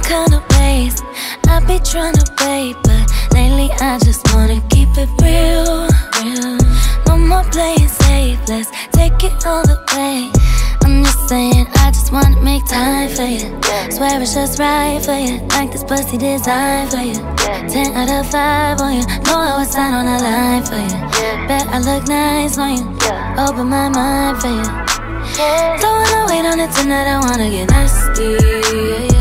kind of ways I be tryna wait, but lately I just wanna keep it real. No more playing safe, let's take it all the way. I'm just saying, I just wanna make time for you. Swear it's just right for you, like this pussy designed for you. 10 out of 5 on you, know I was out on the line for you. Bet I look nice on you, open my mind for you. Don't wanna wait on it tonight, I wanna get nasty.